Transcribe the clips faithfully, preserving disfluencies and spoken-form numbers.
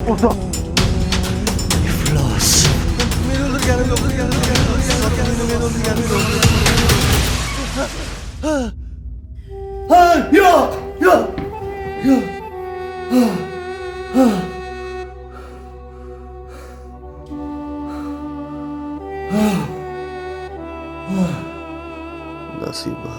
O'rtoq. Iflos. Men o'ldirganim yo'q, o'ldirganim yo'q. Men o'ldirganim yo'q. Ha, yo'q, yo'q. Yo'q. Ha. Ha. Nasiba.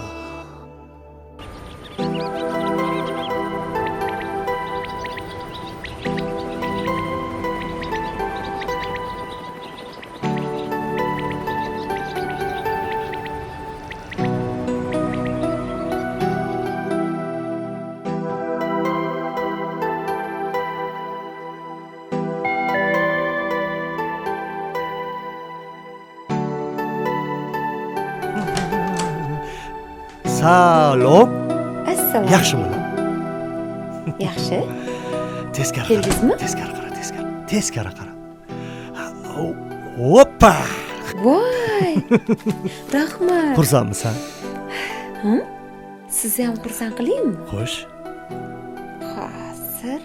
Salom. Assalom. Yaxshimi? Yaxshi. Teskari. Keldingizmi? Teskari qara, teskari. Teskari qara. Hoppa. Voy. Rahmat. Xursandmisan? Ha? Sizni ham xursand qilaymi? Xo'sh. Hozir.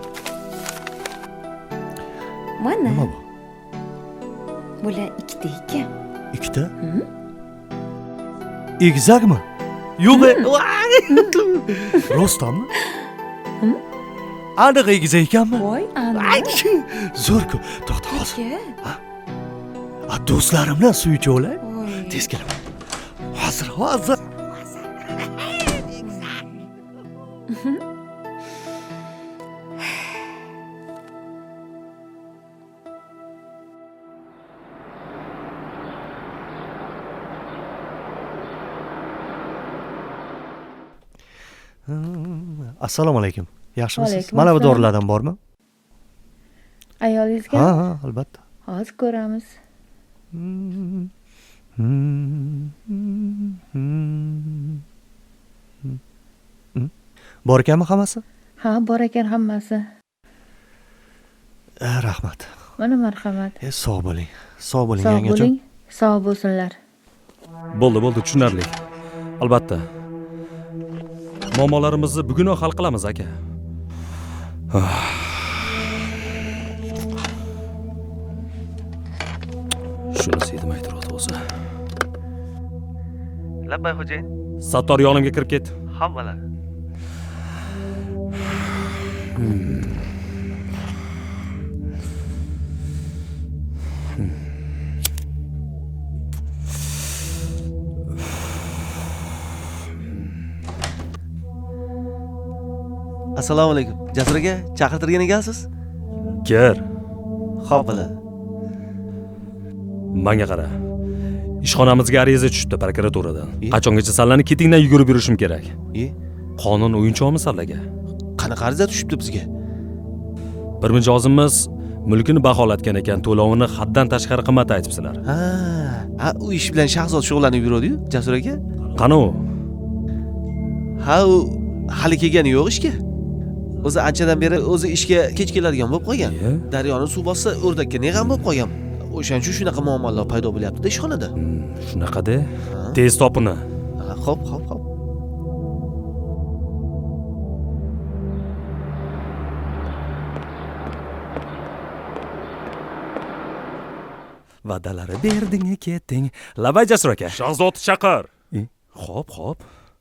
Mana. Nima bu? Bular ikkita ekan. Ikkita? Egizakmi? Yo'q. Rostdanmi? Aniq egizak ekanmi? Voy, aniq. Zo'r-ku. To'xta hozir. Ha? A do'stlarim bilan suv ichib Voy. Tez kelaman. Hozir, hozir. Assalomu alaykum. Yaxshimisiz? Alaykum Mana bu assalom. dorilardan bormi? Ayolingizga? Ha, ha, albatta. Hozir ko'ramiz. Bor ekanmi hammasi? Ha, bor ekan hammasi. Eh, rahmat. Mana marhamat. E, sog' bo'ling. Sog' bo'ling, Sog' yangajon. bo'ling. Sog' bo'lsinlar. Bo'ldi, bo'ldi, tushunarli. Albatta. Muammolarimizni bugunoq hal qilamiz, aka. Shunisi yetmay turadi o'zi. Labbay xo'jayin. Sattor yonimga kirib ket. Hammalar. Assalomu alaykum. Jasur aka, chaqirtirgan ekansiz? Ker. Xo'p, bo'ladi. Menga qara. Ishxonamizga ariza tushdi prokuraturadan. E? Qachongacha sanlarni ketingdan yugurib yurishim kerak. E? Qonun o'yinchoqmi sallaga? Qanaqa ariza tushibdi bizga? Bir mijozimiz mulkini baholatgan ekan, to'lovini haddan tashqari qimmat aytibsizlar. Ha, ha, u ish bilan Shahzod shug'ullanib yuradi-yu, Jasur aka. Qani u? Ha, u hali kelgani yo'q ishga. O'zi anchadan beri o'zi ishga kech keladigan bo'lib qolgan. E? Daryoni suv bossa o'rdakka neg'am bo'lib qolgan. O'shaning uchun shunaqa muammolar paydo bo'lyapti-da ishxonada. Shunaqa-da. Tez top uni. Ha, xo'p, xo'p, xo'p. Va'dalari berding, ketding. Labay Jasur aka. Shahzod chaqir. Xo'p, xo'p.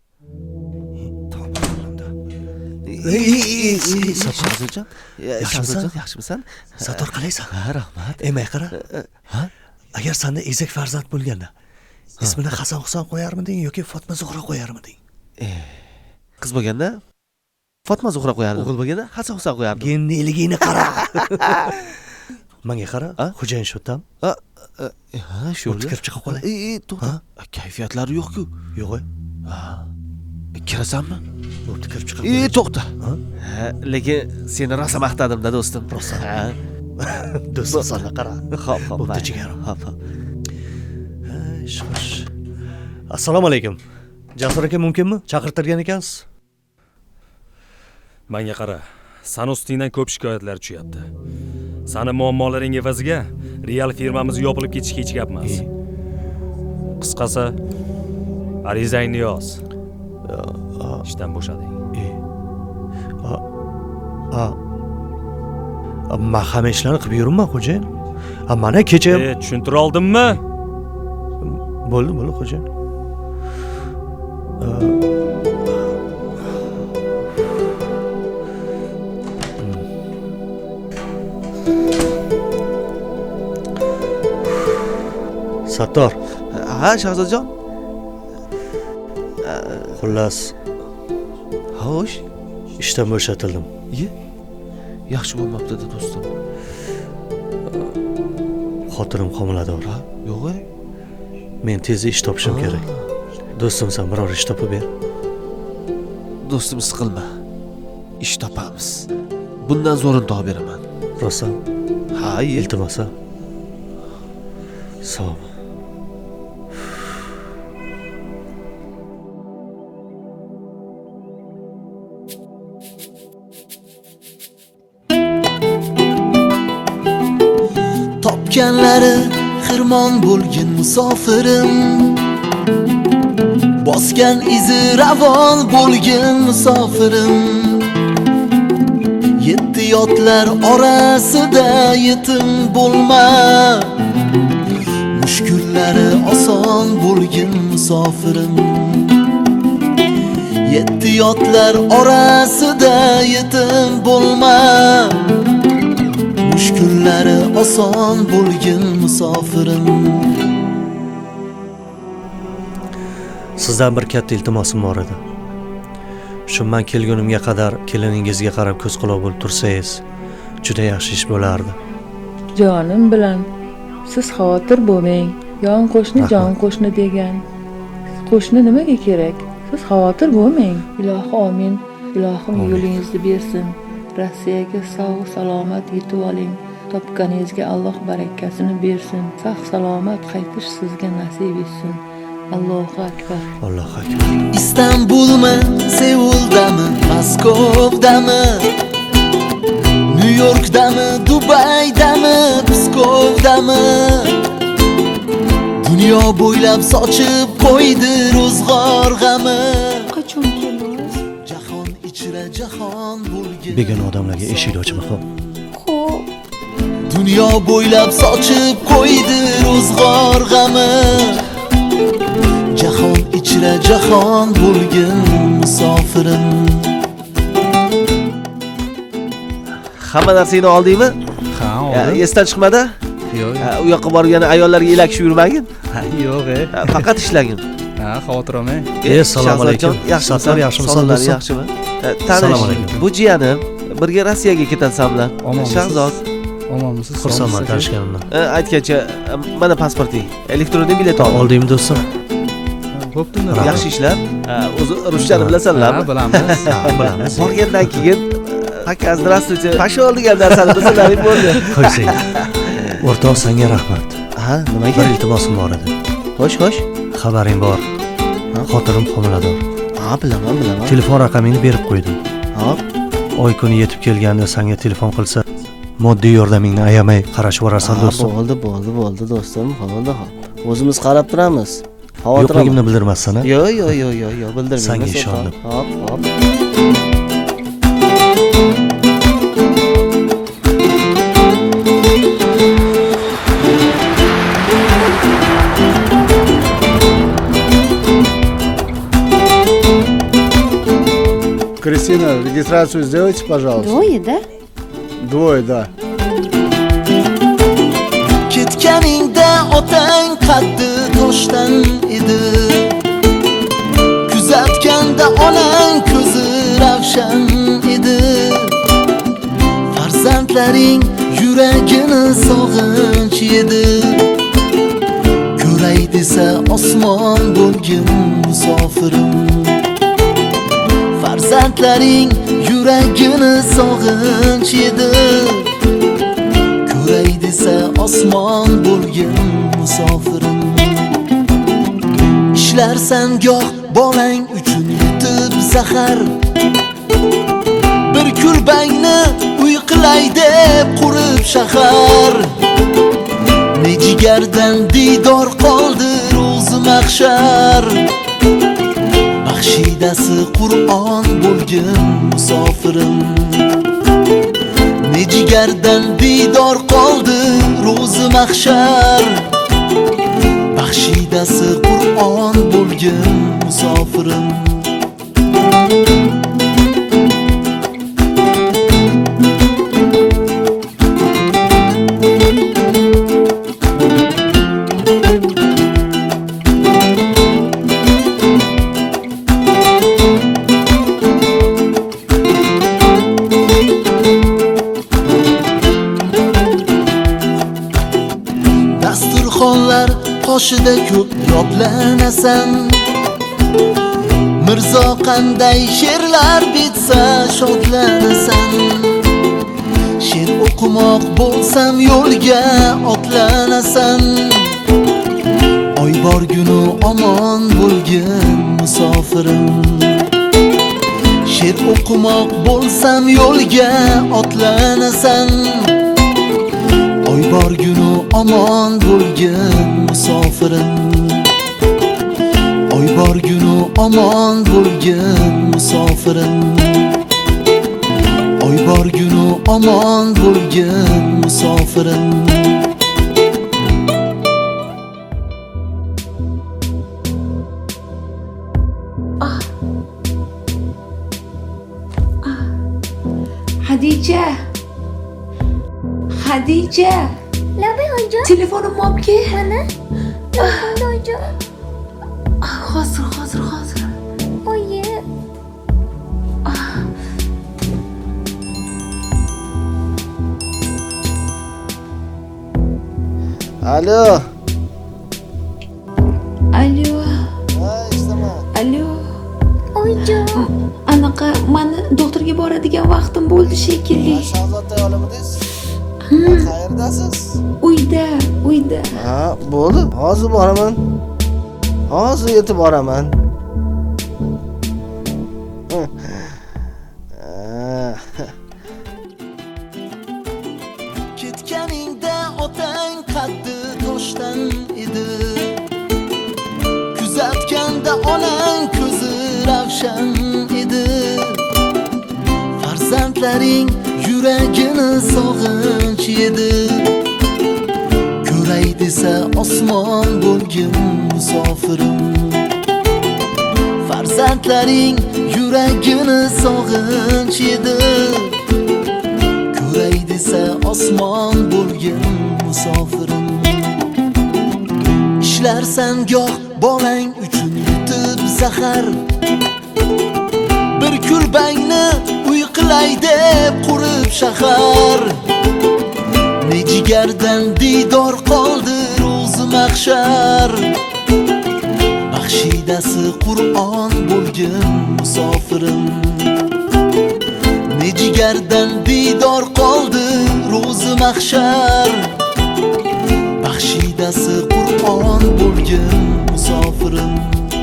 Shahzodjon, Shahzodjon, yaxshimisan? Sattor qalaysan? Ha, rahmat. Emay qara. Ha? Agar senda ezak farzand bo'lganda, ismini Hasan Husan qo'yarmiding yoki Fatma Zuhra qo'yarmiding? Qiz bo'lganda Fatma Zuhra qo'yardim. O'g'il bo'lganda Hasan Husan qo'yardim. Genneligingni qara. Menga qara, xo'jayin sho'tam. Ha, shu. Kirib chiqib qolay. E, to'xta. Kayfiyatlari yo'q-ku. Yo'q-ku. Ha. Kirasanmi? Bo'pti, kirib chiqib. E, to'xta. Ha, lekin seni rosa maqtadim-da do'stim. Rosa. Ha. Do'stim sana qara. Xo'p, xo'p. Bo'pti jigarim. Xo'p, xo'p. Xo'sh. Assalomu alaykum. Jasur aka mumkinmi? Chaqirtirgan ekansiz. Menga qara. San ustingdan ko'p shikoyatlar tushyapti. Sani muammolaring evaziga real firmamiz yopilib ketishiga hech gap emas. Qisqasi, arizangni yoz. Ishdan bo'shading. A. Men hamma ishlarni qilib yuribman, xo'jayin. Ha, mana kecha E, tushuntira oldimmi? bo'ldi, bo'ldi, xo'jayin. Sattor, Ha, Shahzodjon. xullas, Xo'sh. ishdan bo'shatildim. Ye. Yaxshi bo'lmabdi-da do'stim. Xotinim homilador. Ha, yo'q-e. Men tezda ish topishim kerak. Do'stim, sen biror ish topib ber. Do'stim, siqilma. Ish topamiz. Bundan zo'rini topib beraman. Rostdan, Ha, ye. iltimos. Sog' bo'l. Topganlari xirmon bo'lgin musofirim, bosgan izi ravon bo'lgin musofirim. Yetti yotlar orasida yetim bo'lma, mushkullari oson bo'lgin musofirim. Yetti yotlar orasida yetim bo'lma, mushkullari oson bo'lgin musofirim. Sizdan bir katta iltimosim bor edi. Shu men kelgunimga qadar keliningizga qarab ko'z quloq bo'lib tursangiz, juda yaxshi ish bo'lardi. Jonim bilan siz xavotir bo'lmang. Yon qo'shni Rahmat. jon qo'shni degan. Qo'shni nimaga kerak? Siz xavotir bo'lmang. Ilohi omin. Ilohim Amin. yo'lingizni bersin. Rossiyaga sog' salomat yetib oling. Topganingizga Alloh barakasini bersin. Sog' salomat qaytish sizga nasib etsin. Allohu akbar. Allohu akbar. Istanbulmi, Seuldami, Moskovdami, New Yorkdami, Dubaydami, Pskovdami, dunyo bo'ylab sochib qo'ydi ro'zg'or g'ami. Qachon kelamiz? Jahon ichra jahon bo'lgin. Begona odamlarga eshik ochma, xo'p. Xo'p. Dunyo bo'ylab sochib qo'ydi ro'zg'or g'ami. Jahon ichra jahon bo'lgin musofirim. Hamma narsani oldingmi? Ha, Ya, oldim. esdan chiqmadi? Yo'q, Ha, u yoqqa borib yana ayollarga elakishib yurmagin. yo'q, e. Ha, Faqat ishlagin. Ha, xavotir olmang. E, assalomu alaykum. Yaxshimisan? Sattor, yaxshimisan Sog'lar, do'stim? Yaxshimi? Ha, Assalomu Tanish. alaykum. Bu jiyanim. Birga Rossiyaga ketasanlar. Omonmisiz? Shahzod. Omonmisiz? Xursandman Sog'misiz? tanishganimdan. Ha, aytgancha mana pasporting. Elektron bilet ol. Oldingmi do'stim? Bo'pti, Yaxshi ishlar. Ha, o'zi ruschani bilasanlarmi? Ha, bilamiz. Ha, bilamiz. Borgandan keyin "Aka, здравствуйте. Pashol" degan narsani bilsalaring bo'ldi. Qo'ysang. O'rtoq, senga rahmat. Ha, nimaga? Bir iltimosim bor edi. Xo'sh, xo'sh. Xabaring bor. Xotinim homilador. Ha, bilaman, bilaman. Telefon raqamingni berib qo'ydim. Hop. Oy kuni yetib kelganda senga telefon qilsa, moddiy yordamingni ayamay qarashib borarsan Ha, do'stim. bo'ldi, bo'ldi, bo'ldi do'stim. Bo'ldi. O'zimiz qarab turamiz. Xavotir olma. Yo'qligimni bildirmassan, ha? Yo'q, yo'q, yo'q, yo'q, yo'q, bildirmayman. Senga Sulton. ishondim. Hop, hop. Кристина, регистрацию сделайте, пожалуйста. Двое, да? Двое, да. Ketganingda otang qaddi toshdan edi. Kuzatganda onang ko'zi ravshan edi. Farzandlaring yuragini sog'inch edi. Ko'ray desa osmon bo'lgin musofirim. Farzandlaring yuragini sog'inch edi. Ko'ray desa osmon bo'lgin musofirim. Ishlarsan goh bolang uchun yetib zahar. Bir kulbangni uy qilay deb qurib shahar. Ne jigardan didor qoldi ro'zi mahshar. Baxshidasi Qur'on bo'lgin musofirim. Ne Ne jigardan didor qoldi ro'zi mahshar. Baxshidasi Qur'on bo'lgan musofirim. Dasturxonlar qoshida ko'p yodlanasan. Mirzo qanday she'rlar bitsa shodlanasan. She'r o'qimoq bo'lsam yo'lga otlanasan. Oy borgunu omon bo'lgin musofirim. She'r o'qimoq bo'lsam yo'lga otlanasan. Oy borgunu omon bo'lgin musofirim. Oy borgunu omon bo'lgin musofirim. Oy borgunu omon bo'lgin musofirim. Xadija. Xadija. Labi oyijon. Telefonimni olib kel. Mana. Labi oyijon. Hozir, hozir, hozir. Oyi. Alo. Alo. Ha, eshitaman. Alo. Oyijon. Anaqa, meni doktorga boradigan vaqtim bo'ldi shekilli. Shahzod tayyorlamidingiz? Qayerdasiz? Uyda, uyda. Ha, bo'ldi. Hozir boraman. Hozir yetib boraman. Ketganingda otang qaddi toshdan edi. Kuzatganda onang ko'zi ravshan edi. Farzandlaring yuragini sog'inch edi. Ko'ray desa osmon bo'lgin musofirim. Farzandlaring yuragini sog'inch edi. Ko'ray desa osmon bo'lgin musofirim. Ishlarsan goh bolang uchun yutib zahar. Bir kulbangni uy qilay deb qurib shahar. Ne jigardan didor qoldi ro'zi mahshar. Baxshidasi Qur'on bo'lgin musofirim. Ne jigardan didor qoldi ro'zi mahshar. Baxshidasi Qur'on bo'lgin musofirim.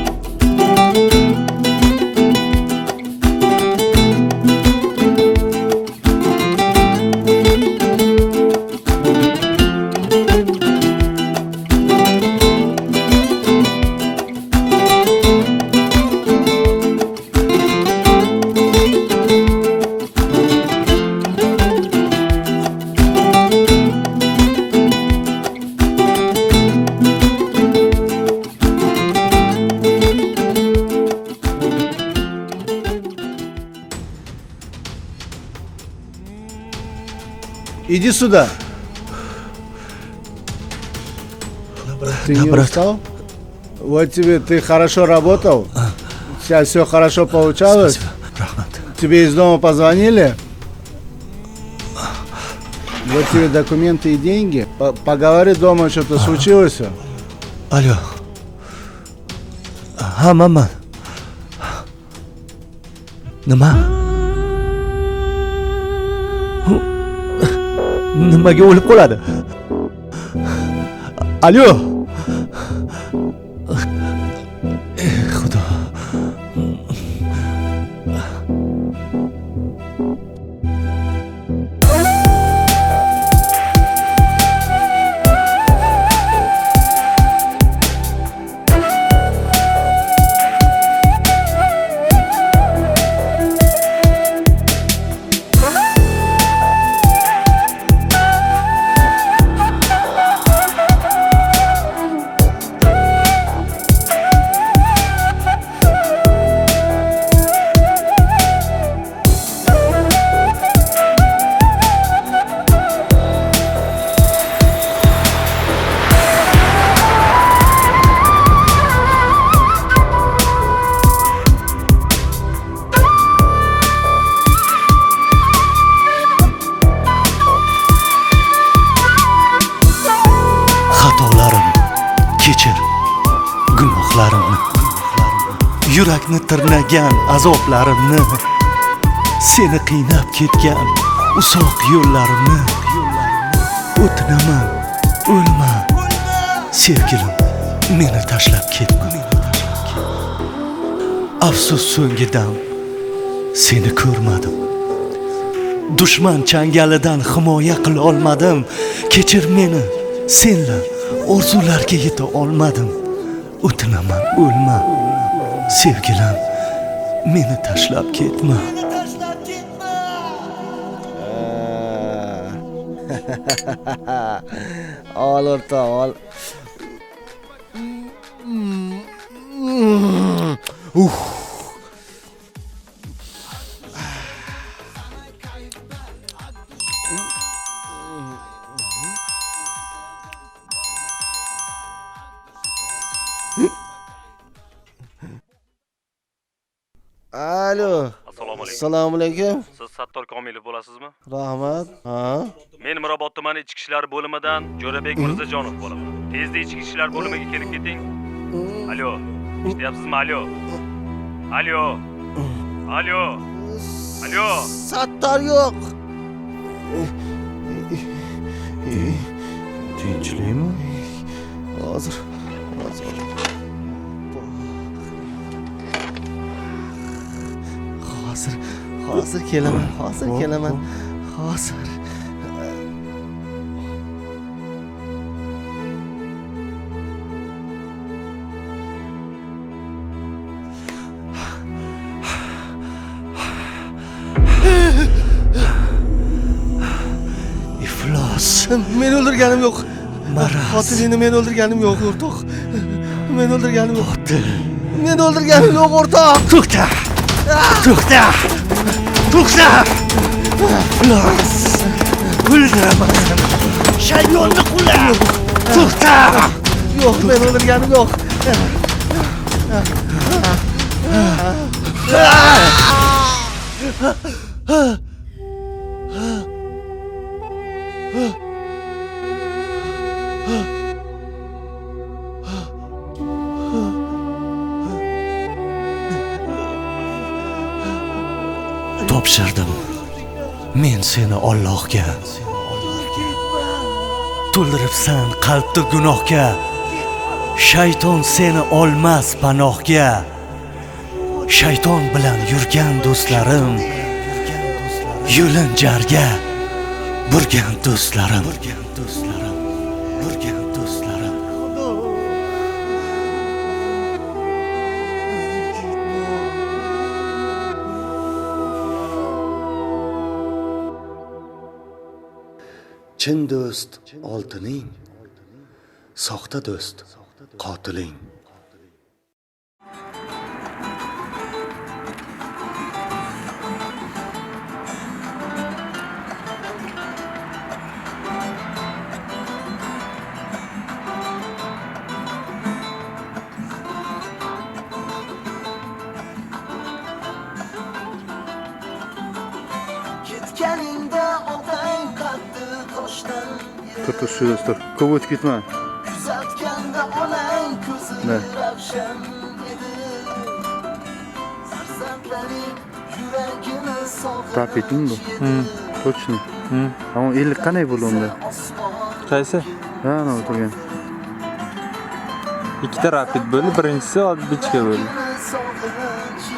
Иди сюда. Ты не устал? Вот тебе, ты хорошо работал? У тебя все хорошо получалось? Тебе из дома позвонили? Вот тебе документы и деньги. По- Поговори дома, что-то случилось? Alo. Ha, manman. Nima? Nimaga o'lib qoladi? Alo. Xudo. kechir gunohlarimni, yurakni tirnagan azoblarimni, seni qiynab ketgan uzoq yo'llarimni. O'tinaman, o'lma, sevgilim, meni tashlab ketma. Afsus so'nggi dam, seni ko'rmadim. Dushman changalidan himoya qila olmadim. Kechir meni, senlar orzularga yeta olmadim. O'tinaman, o'lma, sevgilim, meni tashlab ketma. Ol o'rtoq, ol. Uf. Alo. Assalomu alaykum. Assalomu alaykum. Siz Sattor Komilov bo'lasizmi? Rahmat. Ha? Men Mirobod tumani ichki ishlar bo'limidan Jo'rabek Mirzajonov bo'laman. Tezda ichki ishlar bo'limiga kelib keting. Alo. Eshityapsizmi? Alo. Alo. Alo. Alo. Sattor yo'q. Tinchlikmi? Hozir. Hozir. Hozir, hozir kelaman, hozir kelaman. Hozir. Iflos. Men o'ldirganim yo'q. Maraz. Xotinini men o'ldirganim yo'q, o'rtoq. Men o'ldirganim yo'q. Qotil. Men o'ldirganim yo'q, o'rtoq. To'xta. To'xta. To'xta. Iflos. O'ldiraman. Shaytonni qula. To'xta. Yo'q, men o'ldirganim yo'q. Topshirdim men seni Allohga. To'ldiribsan qalbni gunohga. Shayton seni olmas panohga. Shayton bilan yurgan do'stlarim, yo'lin jarga burgan do'stlarim, burgan do'stlarim, burgan do'stlarim. Chin do'st oltining, soxta do'st qotiling. Tur tur shu do'st tur. Ko'p o'tib ketma. Ne? Rapidmi bu? Hmm. Точно. Hmm. Ama ellik qanday bo'ldi unda? Qaysi? Ha, ana o'tirgan. Ikkita rapid bo'ldi, birinchisi oddiy bichka bo'ldi.